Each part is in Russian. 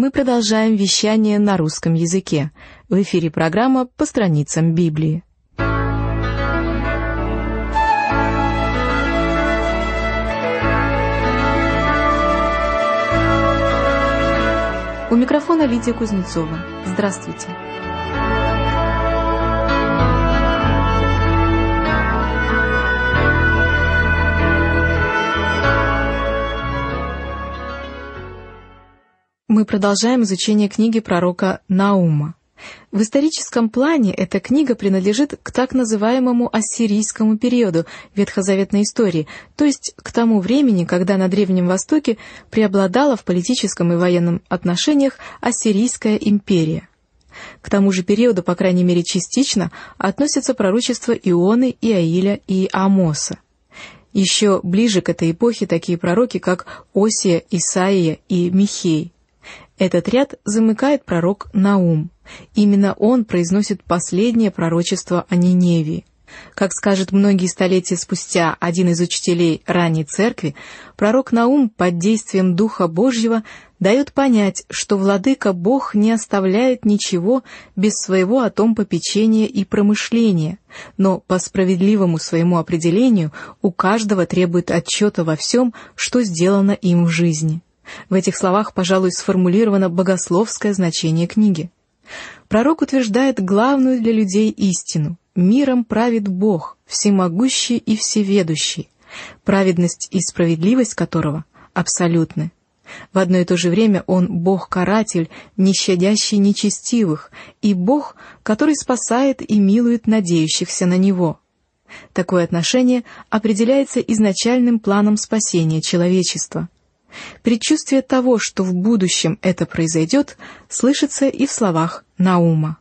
Мы продолжаем вещание на русском языке. В эфире программа «По страницам Библии». У микрофона Лидия Кузнецова. Здравствуйте. Мы продолжаем изучение книги пророка Наума. В историческом плане эта книга принадлежит к так называемому ассирийскому периоду ветхозаветной истории, то есть к тому времени, когда на Древнем Востоке преобладала в политическом и военном отношениях Ассирийская империя. К тому же периоду, по крайней мере частично, относятся пророчества Ионы, Иаиля и Амоса. Еще ближе к этой эпохе такие пророки, как Осия, Исаия и Михей. Этот ряд замыкает пророк Наум. Именно он произносит последнее пророчество о Ниневии. Как скажет многие столетия спустя один из учителей ранней церкви, пророк Наум под действием Духа Божьего дает понять, что Владыка Бог не оставляет ничего без своего о том попечения и промышления, но по справедливому своему определению у каждого требует отчета во всем, что сделано им в жизни. В этих словах, пожалуй, сформулировано богословское значение книги. Пророк утверждает главную для людей истину: миром правит Бог, всемогущий и всеведущий, праведность и справедливость которого абсолютны. В одно и то же время Он Бог-каратель, не щадящий нечестивых, и Бог, который спасает и милует надеющихся на Него. Такое отношение определяется изначальным планом спасения человечества. Предчувствие того, что в будущем это произойдет, слышится и в словах Наума.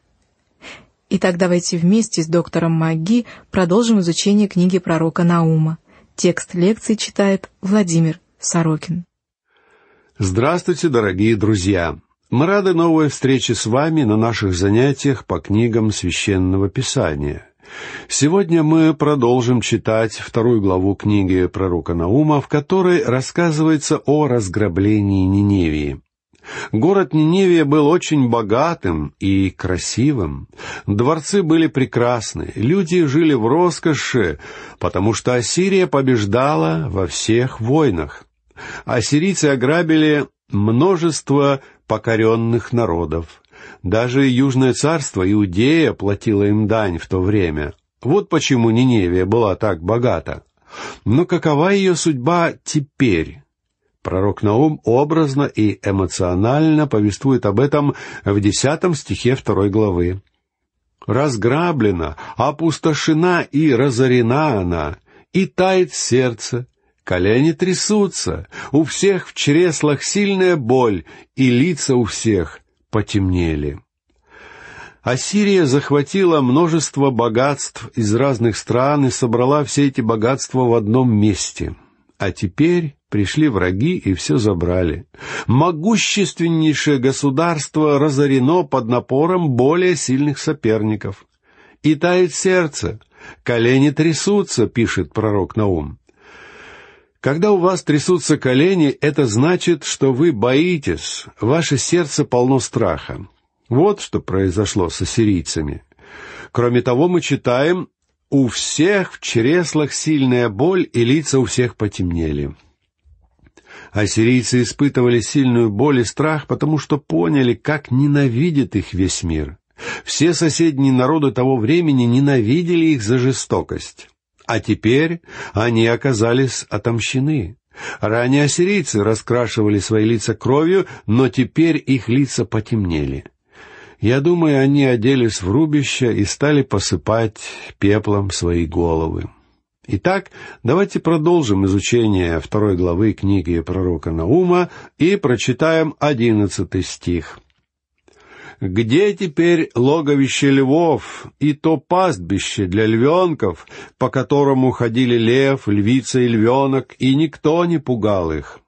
Итак, давайте вместе с доктором МакГи продолжим изучение книги пророка Наума. Текст лекции читает Владимир Сорокин. Здравствуйте, дорогие друзья! Мы рады новой встрече с вами на наших занятиях по книгам Священного Писания. Сегодня мы продолжим читать 2 главу книги пророка Наума, в которой рассказывается о разграблении Ниневии. Город Ниневия был очень богатым и красивым. Дворцы были прекрасны, люди жили в роскоши, потому что Ассирия побеждала во всех войнах. Ассирийцы ограбили множество покоренных народов. Даже Южное царство Иудея платило им дань в то время. Вот почему Ниневия была так богата. Но какова ее судьба теперь? Пророк Наум образно и эмоционально повествует об этом в 10 стихе 2 главы. «Разграблена, опустошена и разорена она, и тает сердце, колени трясутся, у всех в чреслах сильная боль, и лица у всех потемнели». Ассирия захватила множество богатств из разных стран и собрала все эти богатства в одном месте. А теперь пришли враги и все забрали. Могущественнейшее государство разорено под напором более сильных соперников. «И тает сердце, колени трясутся», — пишет пророк Наум. Когда у вас трясутся колени, это значит, что вы боитесь, ваше сердце полно страха. Вот что произошло с ассирийцами. Кроме того, мы читаем: «У всех в чреслах сильная боль, и лица у всех потемнели». Ассирийцы испытывали сильную боль и страх, потому что поняли, как ненавидит их весь мир. Все соседние народы того времени ненавидели их за жестокость. А теперь они оказались отомщены. Ранее ассирийцы раскрашивали свои лица кровью, но теперь их лица потемнели. Я думаю, они оделись в рубища и стали посыпать пеплом свои головы. Итак, давайте продолжим изучение 2 главы книги пророка Наума и прочитаем 11 стих. «Где теперь логовище львов и то пастбище для львенков, по которому ходили лев, львица и львенок, и никто не пугал их?»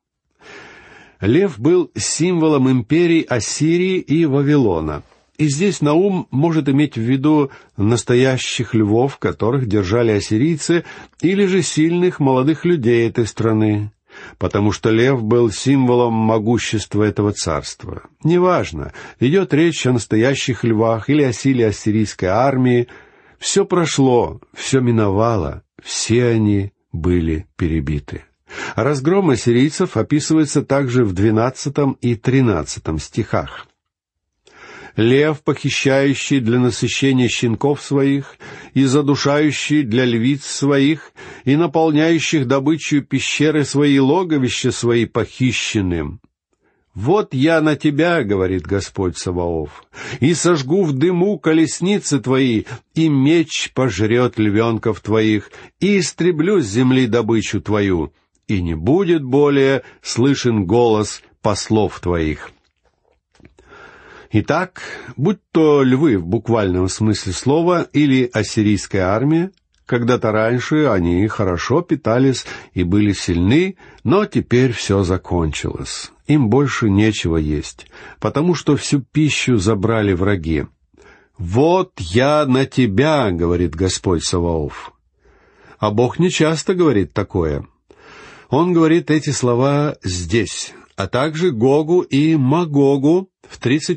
Лев был символом империй Ассирии и Вавилона. И здесь Наум может иметь в виду настоящих львов, которых держали ассирийцы, или же сильных молодых людей этой страны. потому что лев был символом могущества этого царства. Неважно, идет речь о настоящих львах или о силе ассирийской армии, все прошло, все миновало, все они были перебиты. Разгром ассирийцев описывается также в 12 и 13 стихах. «Лев, похищающий для насыщения щенков своих, и задушающий для львиц своих, и наполняющих добычу пещеры свои, логовища свои похищенным. Вот я на тебя, говорит Господь Саваоф, и сожгу в дыму колесницы твои, и меч пожрет львенков твоих, и истреблю с земли добычу твою, и не будет более слышен голос послов твоих». Итак, будь то львы в буквальном смысле слова или ассирийская армия, когда-то раньше они хорошо питались и были сильны, но теперь все закончилось. Им больше нечего есть, потому что всю пищу забрали враги. «Вот я на тебя, — говорит Господь Саваоф». А Бог не часто говорит такое. Он говорит эти слова здесь, а также Гогу и Магогу в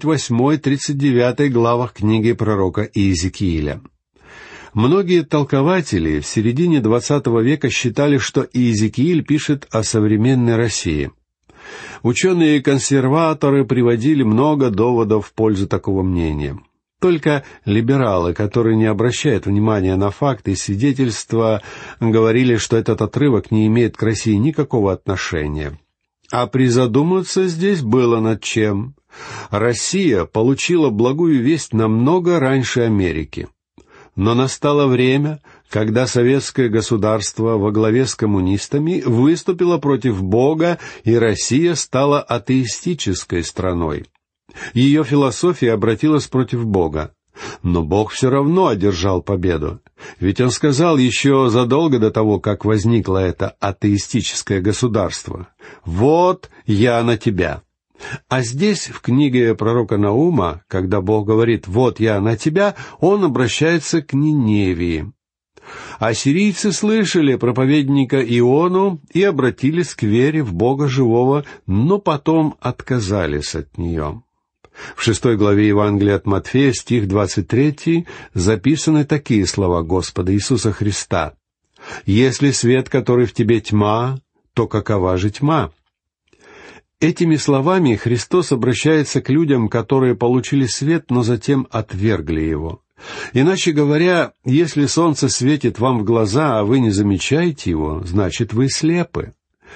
38-39 главах книги пророка Иезекииля. Многие толкователи в середине XX века считали, что Иезекииль пишет о современной России. Ученые и консерваторы приводили много доводов в пользу такого мнения. Только либералы, которые не обращают внимания на факты и свидетельства, говорили, что этот отрывок не имеет к России никакого отношения. А призадуматься здесь было над чем. Россия получила благую весть намного раньше Америки. Но настало время, когда советское государство во главе с коммунистами выступило против Бога, и Россия стала атеистической страной. Ее философия обратилась против Бога. Но Бог все равно одержал победу. Ведь Он сказал еще задолго до того, как возникло это атеистическое государство: «Вот я на тебя». А здесь, в книге пророка Наума, когда Бог говорит «вот я на тебя», Он обращается к Ниневии. Ассирийцы слышали проповедника Иону и обратились к вере в Бога живого, но потом отказались от нее. В 6 главе Евангелия от Матфея, стих 23, записаны такие слова Господа Иисуса Христа: «Если свет, который в тебе, тьма, то какова же тьма?» Этими словами Христос обращается к людям, которые получили свет, но затем отвергли его. Иначе говоря, если солнце светит вам в глаза, а вы не замечаете его, значит, вы слепы.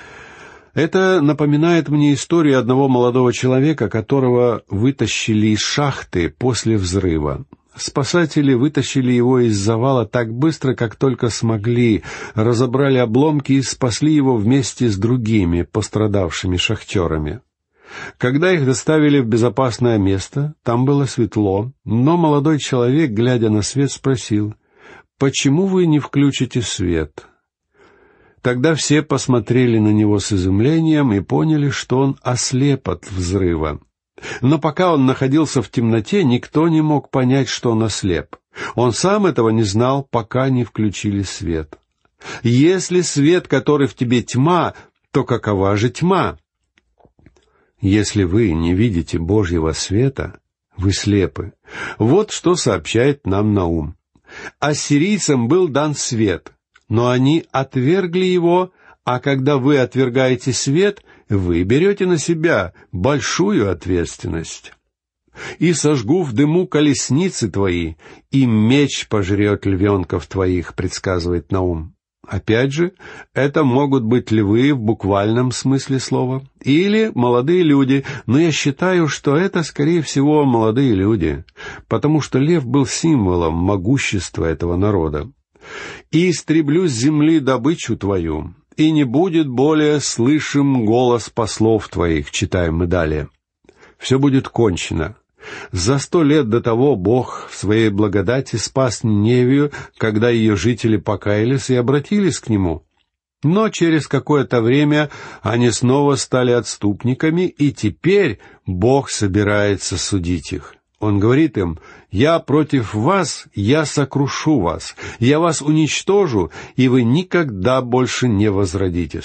Это напоминает мне историю одного молодого человека, которого вытащили из шахты после взрыва. Спасатели вытащили его из завала так быстро, как только смогли, разобрали обломки и спасли его вместе с другими пострадавшими шахтерами. Когда их доставили в безопасное место, там было светло, но молодой человек, глядя на свет, спросил: «Почему вы не включите свет?» Тогда все посмотрели на него с изумлением и поняли, что он ослеп от взрыва. Но пока он находился в темноте, никто не мог понять, что он ослеп. Он сам этого не знал, пока не включили свет. Если свет, который в тебе, тьма, то какова же тьма? Если вы не видите Божьего света, вы слепы. Вот что сообщает нам Наум. Ассирийцам был дан свет, но они отвергли его, а когда вы отвергаете свет, вы берете на себя большую ответственность. «И сожгу в дыму колесницы твои, и меч пожрет львенков твоих», предсказывает Наум. Опять же, это могут быть львы в буквальном смысле слова или молодые люди, но я считаю, что это, скорее всего, молодые люди, потому что лев был символом могущества этого народа. «И истреблю с земли добычу твою, и не будет более слышим голос послов твоих», читаем мы далее. Все будет кончено. За 100 лет до того Бог в своей благодати спас Ниневию, когда ее жители покаялись и обратились к Нему. Но через какое-то время они снова стали отступниками, и теперь Бог собирается судить их. Он говорит им: «Я против вас, я сокрушу вас, я вас уничтожу, и вы никогда больше не возродитесь».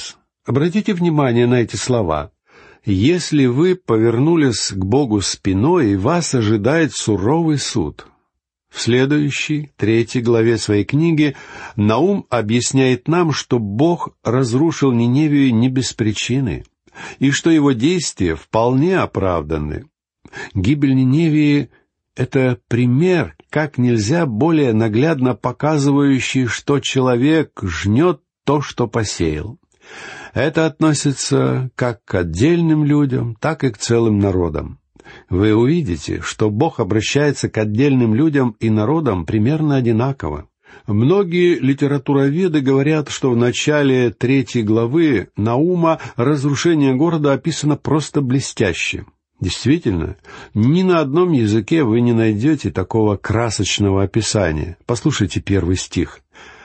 Обратите внимание на эти слова. «Если вы повернулись к Богу спиной, вас ожидает суровый суд». В следующей, 3 главе своей книги, Наум объясняет нам, что Бог разрушил Ниневию не без причины, и что его действия вполне оправданы. Гибель Ниневии — это пример, как нельзя более наглядно показывающий, что человек жнет то, что посеял. Это относится как к отдельным людям, так и к целым народам. Вы увидите, что Бог обращается к отдельным людям и народам примерно одинаково. Многие литературоведы говорят, что в начале 3 главы Наума разрушение города описано просто блестяще. Действительно, ни на одном языке вы не найдете такого красочного описания. Послушайте 1 стих.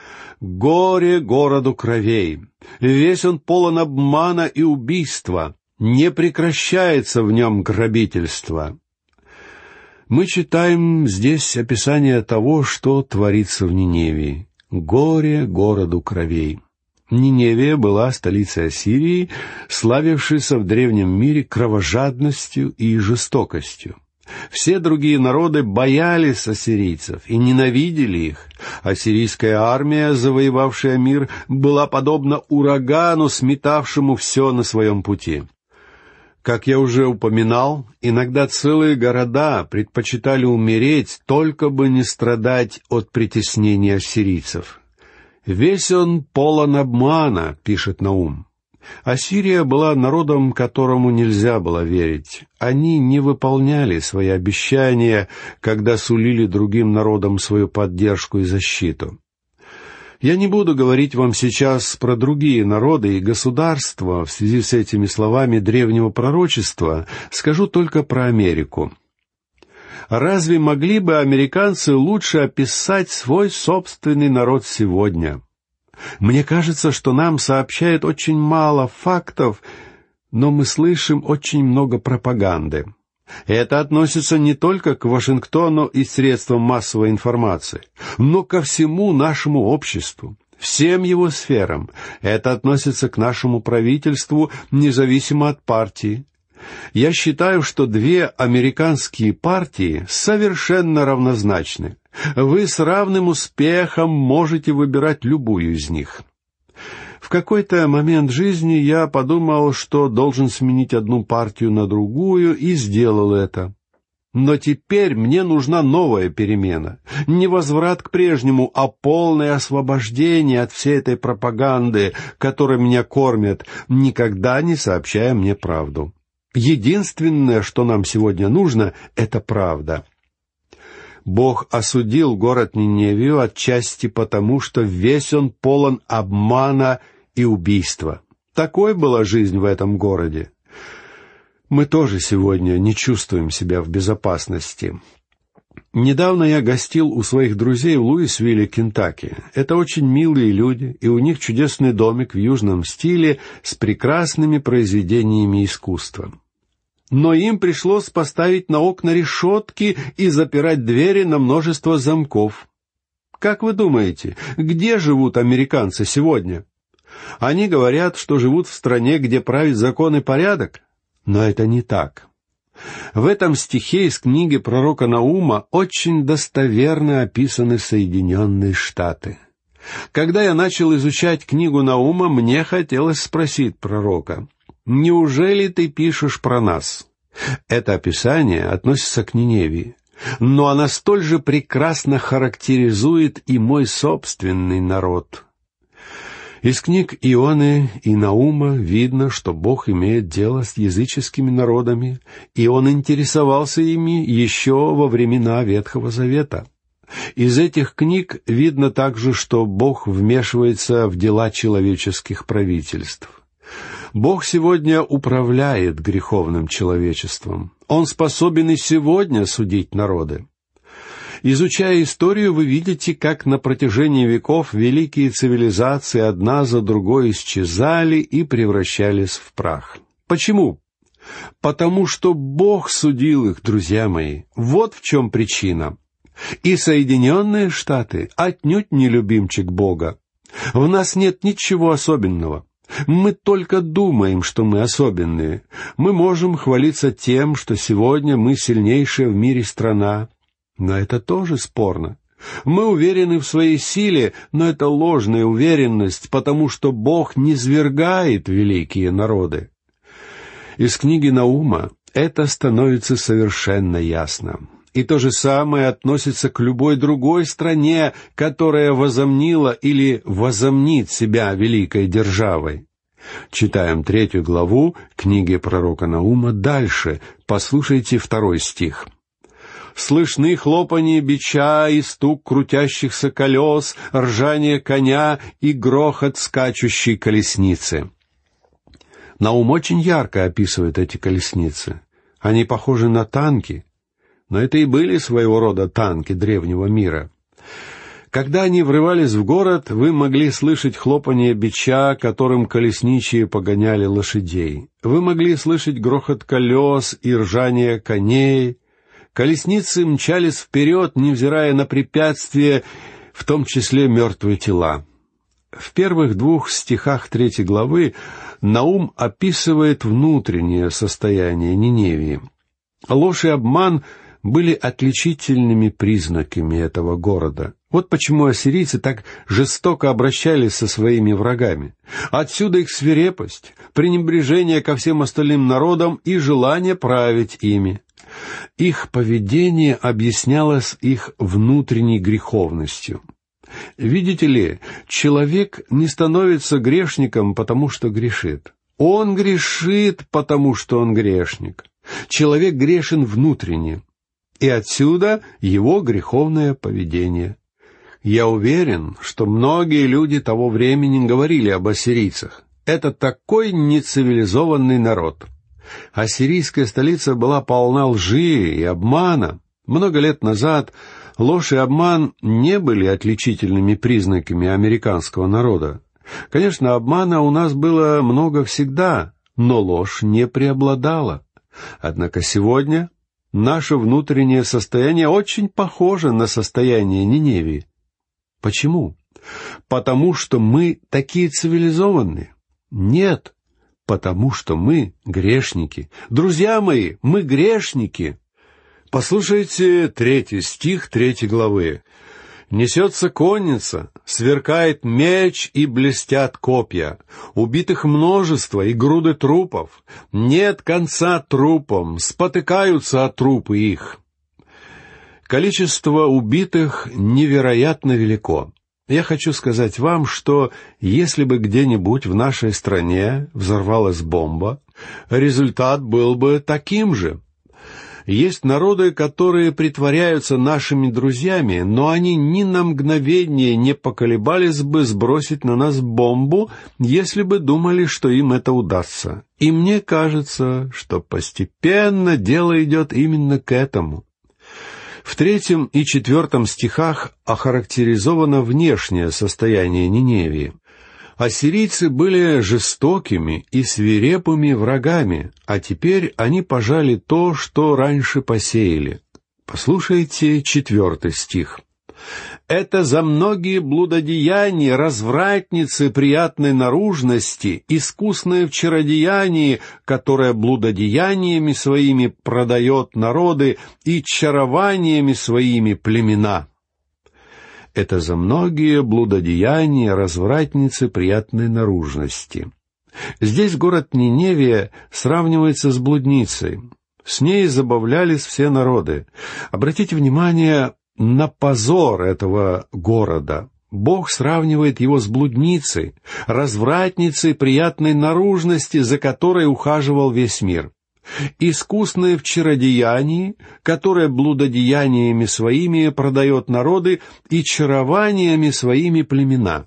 «Горе городу кровей, весь он полон обмана и убийства, не прекращается в нем грабительство». Мы читаем здесь описание того, что творится в Ниневии. «Горе городу кровей». Ниневия была столицей Ассирии, славившейся в древнем мире кровожадностью и жестокостью. Все другие народы боялись ассирийцев и ненавидели их. Ассирийская армия, завоевавшая мир, была подобна урагану, сметавшему все на своем пути. Как я уже упоминал, иногда целые города предпочитали умереть, только бы не страдать от притеснения ассирийцев. «Весь он полон обмана», — пишет Наум. Ассирия была народом, которому нельзя было верить. Они не выполняли свои обещания, когда сулили другим народам свою поддержку и защиту. Я не буду говорить вам сейчас про другие народы и государства в связи с этими словами древнего пророчества, скажу только про Америку. Разве могли бы американцы лучше описать свой собственный народ сегодня? Мне кажется, что нам сообщают очень мало фактов, но мы слышим очень много пропаганды. Это относится не только к Вашингтону и средствам массовой информации, но ко всему нашему обществу, всем его сферам. Это относится к нашему правительству, независимо от партии. Я считаю, что 2 американские партии совершенно равнозначны. Вы с равным успехом можете выбирать любую из них. В какой-то момент жизни я подумал, что должен сменить одну партию на другую, и сделал это. Но теперь мне нужна новая перемена. Не возврат к прежнему, а полное освобождение от всей этой пропаганды, которой меня кормят, никогда не сообщая мне правду. Единственное, что нам сегодня нужно, — это правда. Бог осудил город Ниневию отчасти потому, что весь он полон обмана и убийства. Такой была жизнь в этом городе. Мы тоже сегодня не чувствуем себя в безопасности. Недавно я гостил у своих друзей в Луисвилле, Кентукки. Это очень милые люди, и у них чудесный домик в южном стиле с прекрасными произведениями искусства. Но им пришлось поставить на окна решетки и запирать двери на множество замков. Как вы думаете, где живут американцы сегодня? Они говорят, что живут в стране, где правит закон и порядок. Но это не так. В этом стихе из книги пророка Наума очень достоверно описаны Соединенные Штаты. Когда я начал изучать книгу Наума, мне хотелось спросить пророка: «Неужели ты пишешь про нас?» Это описание относится к Ниневии, но она столь же прекрасно характеризует и мой собственный народ. Из книг Ионы и Наума видно, что Бог имеет дело с языческими народами, и Он интересовался ими еще во времена Ветхого Завета. Из этих книг видно также, что Бог вмешивается в дела человеческих правительств. Бог сегодня управляет греховным человечеством. Он способен и сегодня судить народы. Изучая историю, вы видите, как на протяжении веков великие цивилизации одна за другой исчезали и превращались в прах. Почему? Потому что Бог судил их, друзья мои. Вот в чем причина. И Соединенные Штаты отнюдь не любимчик Бога. В нас нет ничего особенного. Мы только думаем, что мы особенные. Мы можем хвалиться тем, что сегодня мы сильнейшая в мире страна. Но это тоже спорно. Мы уверены в своей силе, но это ложная уверенность, потому что Бог низвергает великие народы. Из книги Наума это становится совершенно ясно. И то же самое относится к любой другой стране, которая возомнила или возомнит себя великой державой. Читаем 3 главу книги пророка Наума дальше. Послушайте 2 стих. «Слышны хлопанье бича и стук крутящихся колес, ржание коня и грохот скачущей колесницы». Наум очень ярко описывает эти колесницы. Они похожи на танки, но это и были своего рода танки древнего мира. Когда они врывались в город, вы могли слышать хлопанье бича, которым колесничие погоняли лошадей. Вы могли слышать грохот колес и ржание коней. Колесницы мчались вперед, невзирая на препятствия, в том числе мертвые тела. В первых 2 стихах 3 главы Наум описывает внутреннее состояние Ниневии. Ложь и обман были отличительными признаками этого города. Вот почему ассирийцы так жестоко обращались со своими врагами. Отсюда их свирепость, пренебрежение ко всем остальным народам и желание править ими. Их поведение объяснялось их внутренней греховностью. Видите ли, человек не становится грешником, потому что грешит. Он грешит, потому что он грешник. Человек грешен внутренне. И отсюда его греховное поведение. Я уверен, что многие люди того времени говорили об ассирийцах. Это такой нецивилизованный народ. Ассирийская столица была полна лжи и обмана. Много лет назад ложь и обман не были отличительными признаками американского народа. Конечно, обмана у нас было много всегда, но ложь не преобладала. Однако сегодня наше внутреннее состояние очень похоже на состояние Ниневии. Почему? Потому что мы такие цивилизованные? Нет, потому что мы грешники. Друзья мои, мы грешники. Послушайте 3 стих 3 главы. «Несется конница, сверкает меч и блестят копья. Убитых множество и груды трупов. Нет конца трупам, спотыкаются о трупы их». Количество убитых невероятно велико. Я хочу сказать вам, что если бы где-нибудь в нашей стране взорвалась бомба, результат был бы таким же. Есть народы, которые притворяются нашими друзьями, но они ни на мгновение не поколебались бы сбросить на нас бомбу, если бы думали, что им это удастся. И мне кажется, что постепенно дело идет именно к этому. В 3 и 4 стихах охарактеризовано внешнее состояние Ниневии. Ассирийцы были жестокими и свирепыми врагами, а теперь они пожали то, что раньше посеяли. Послушайте 4 стих. «Это за многие блудодеяния, развратницы приятной наружности, искусные в чародеянии, которое блудодеяниями своими продает народы и чарованиями своими племена». Это за многие блудодеяния, развратницы приятной наружности. Здесь город Ниневия сравнивается с блудницей. С ней забавлялись все народы. Обратите внимание на позор этого города. Бог сравнивает его с блудницей, развратницей приятной наружности, за которой ухаживал весь мир. Искусная в чародеянии, которая блудодеяниями своими продает народы и чарованиями своими племена.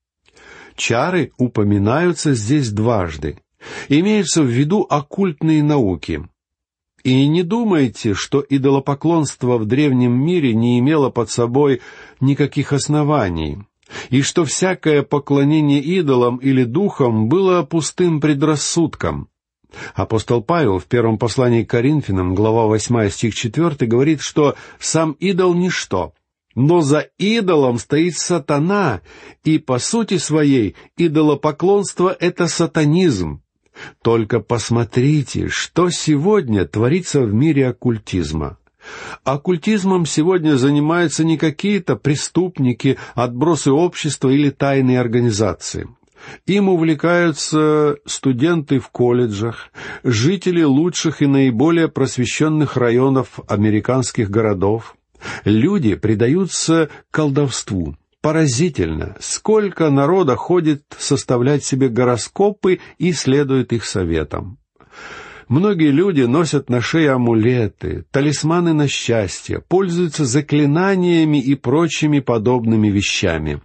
Чары упоминаются здесь дважды. Имеются в виду оккультные науки. И не думайте, что идолопоклонство в древнем мире не имело под собой никаких оснований, и что всякое поклонение идолам или духам было пустым предрассудком. Апостол Павел в 1 послании к Коринфянам, глава 8, стих 4, говорит, что сам идол — ничто. Но за идолом стоит сатана, и по сути своей идолопоклонство — это сатанизм. Только посмотрите, что сегодня творится в мире оккультизма. Оккультизмом сегодня занимаются не какие-то преступники, отбросы общества или тайные организации. Им увлекаются студенты в колледжах, жители лучших и наиболее просвещенных районов американских городов. Люди предаются колдовству. Поразительно, сколько народа ходит составлять себе гороскопы и следует их советам. Многие люди носят на шее амулеты, талисманы на счастье, пользуются заклинаниями и прочими подобными вещами.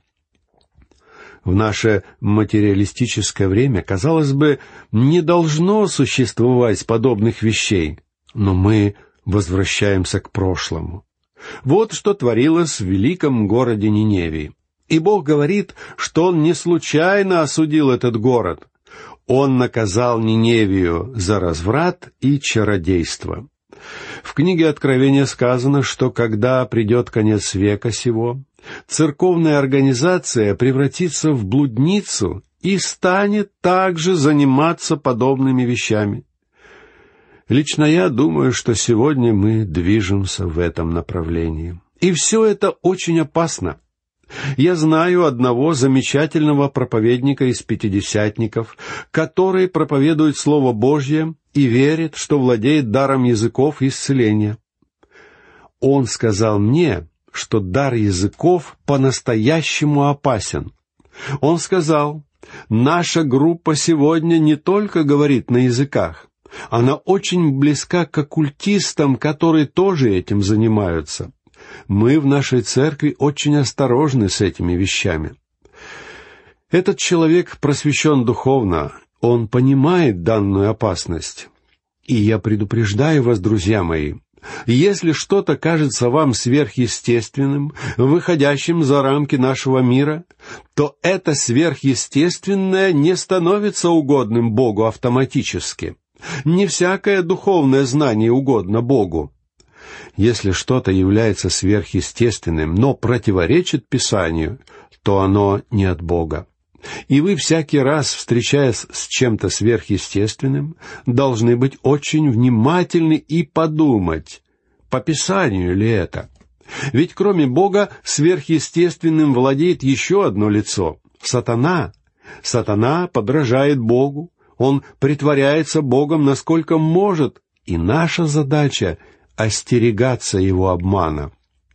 В наше материалистическое время, казалось бы, не должно существовать подобных вещей, но мы возвращаемся к прошлому. Вот что творилось в великом городе Ниневии. И Бог говорит, что Он не случайно осудил этот город. Он наказал Ниневию за разврат и чародейство. В книге Откровения сказано, что когда придет конец века сего, церковная организация превратится в блудницу и станет также заниматься подобными вещами. Лично я думаю, что сегодня мы движемся в этом направлении. И все это очень опасно. Я знаю одного замечательного проповедника из пятидесятников, который проповедует Слово Божье и верит, что владеет даром языков и исцеления. Он сказал мне, что дар языков по-настоящему опасен. Он сказал, наша группа сегодня не только говорит на языках, она очень близка к оккультистам, которые тоже этим занимаются. Мы в нашей церкви очень осторожны с этими вещами. Этот человек просвещен духовно, он понимает данную опасность. И я предупреждаю вас, друзья мои, если что-то кажется вам сверхъестественным, выходящим за рамки нашего мира, то это сверхъестественное не становится угодным Богу автоматически. Не всякое духовное знание угодно Богу. Если что-то является сверхъестественным, но противоречит Писанию, то оно не от Бога. И вы всякий раз, встречаясь с чем-то сверхъестественным, должны быть очень внимательны и подумать, по Писанию ли это. Ведь кроме Бога сверхъестественным владеет еще одно лицо — сатана. Сатана подражает Богу, он притворяется Богом насколько может, и наша задача — остерегаться его обмана.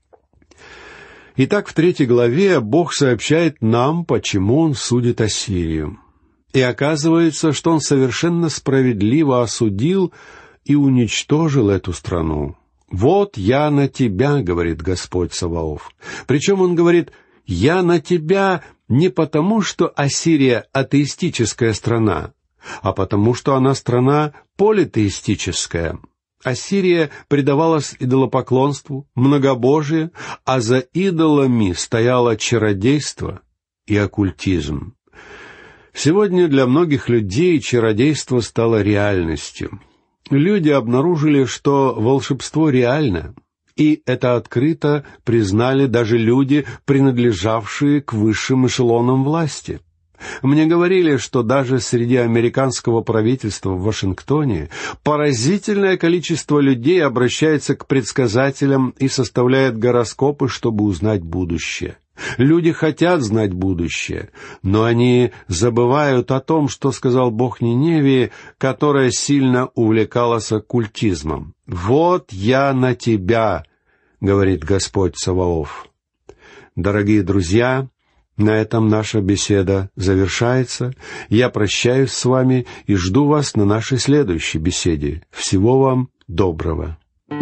Итак, в 3 главе Бог сообщает нам, почему Он судит Ассирию. И оказывается, что Он совершенно справедливо осудил и уничтожил эту страну. «Вот я на тебя, — говорит Господь Саваоф». Причем Он говорит «я на тебя» не потому, что Ассирия атеистическая страна, а потому, что она страна политеистическая. Ассирия предавалась идолопоклонству, многобожию, а за идолами стояло чародейство и оккультизм. Сегодня для многих людей чародейство стало реальностью. Люди обнаружили, что волшебство реально, и это открыто признали даже люди, принадлежавшие к высшим эшелонам власти. Мне говорили, что даже среди американского правительства в Вашингтоне поразительное количество людей обращается к предсказателям и составляет гороскопы, чтобы узнать будущее. Люди хотят знать будущее, но они забывают о том, что сказал Бог Ниневии, которая сильно увлекалась оккультизмом. «Вот я на тебя, — говорит Господь Саваоф». Дорогие друзья, на этом наша беседа завершается. Я прощаюсь с вами и жду вас на нашей следующей беседе. Всего вам доброго.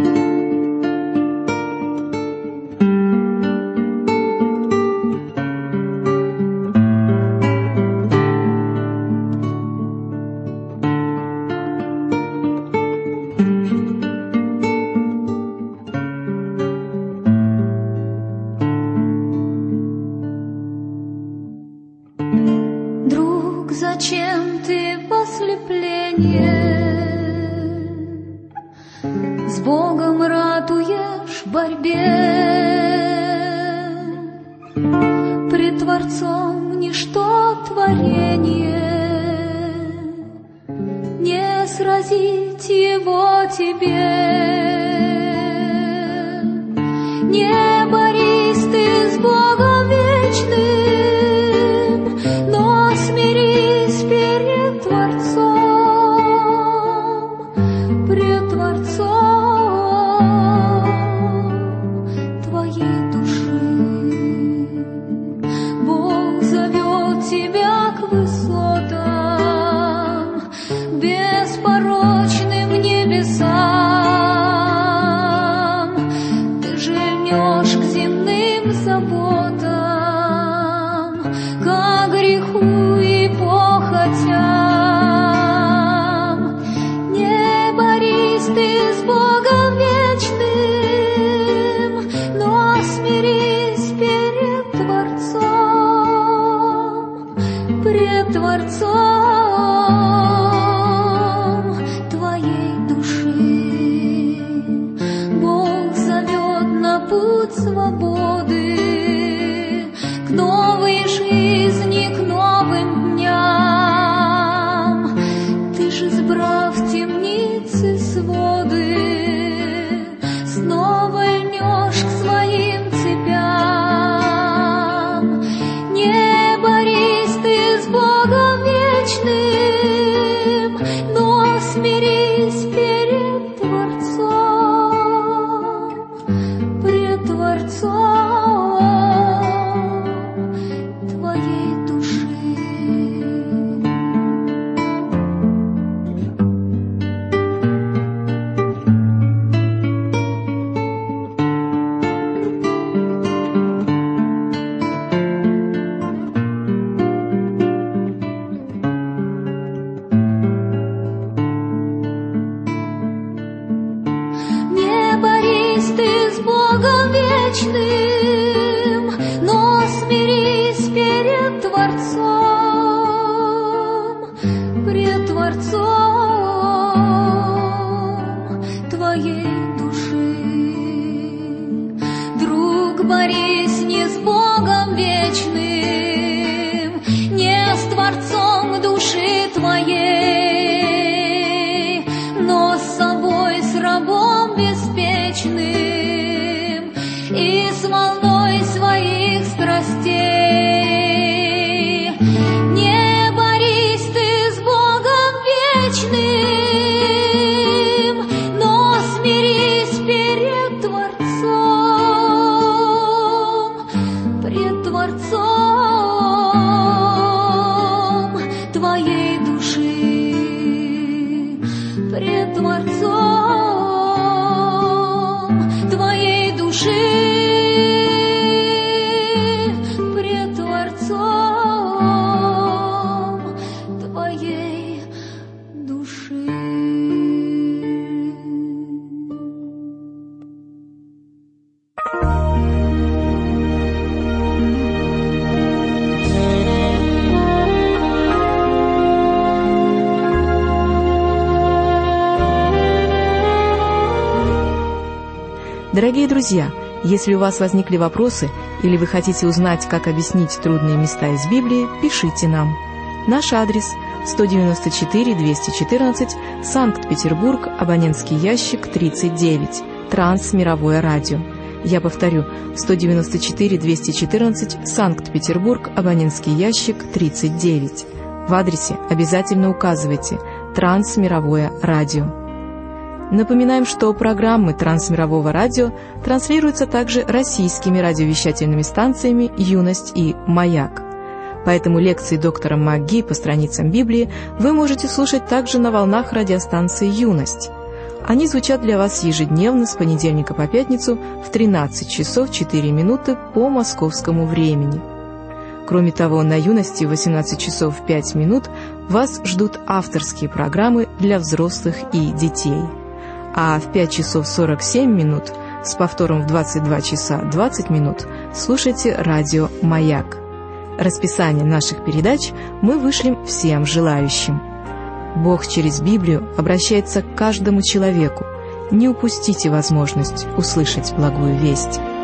Зачем ты в ослепление с Богом ратуешь в борьбе? Творцом ничто творение, не сразить его тебе. Не борись ты с Богом вечным, но смирись перед Творцом, пред Творцом твоей души. Бог зовет тебя к высотам, беспорочным небесам. Ты жильнешь к земным заботам, ко греху и похотям. Не борись ты с Богом вечным, но смирись перед Творцом, пред Творцом твоей души. Бог зовет на путь свободы, к новой жизни, к новым дням. Ты же, сбрав темницы своды, снова льнешь к своим цепям. Не борись ты с Богом вечным, но смирись перед Творцом, пред Творцом твоей души. Не борись ты с Богом вечным, но смирись перед Творцом, пред Творцом твоей души. Друг, борись не с Богом вечным, не с Творцом души твоей, но с собой, с рабом беспечным и с волной своих страстей. Не борись ты с Богом вечным, но смирись перед Творцом, пред Творцом твоей души, пред Творцом твоей души, пред Творцом твоей души. Дорогие друзья, если у вас возникли вопросы или вы хотите узнать, как объяснить трудные места из Библии, пишите нам. Наш адрес 194-214, Санкт-Петербург, абонентский ящик 39, Трансмировое радио. Я повторю, 194-214, Санкт-Петербург, абонентский ящик 39. В адресе обязательно указывайте «Трансмировое радио». Напоминаем, что программы Трансмирового радио транслируются также российскими радиовещательными станциями «Юность» и «Маяк». Поэтому лекции доктора МакГи по страницам Библии вы можете слушать также на волнах радиостанции «Юность». Они звучат для вас ежедневно с понедельника по пятницу в 13 часов 4 минуты по московскому времени. Кроме того, на «Юности» в 18 часов 5 минут вас ждут авторские программы для взрослых и детей. А в 5 часов 47 минут с повтором в 22 часа 20 минут слушайте радио «Маяк». Расписание наших передач мы вышлем всем желающим. Бог через Библию обращается к каждому человеку. Не упустите возможность услышать благую весть.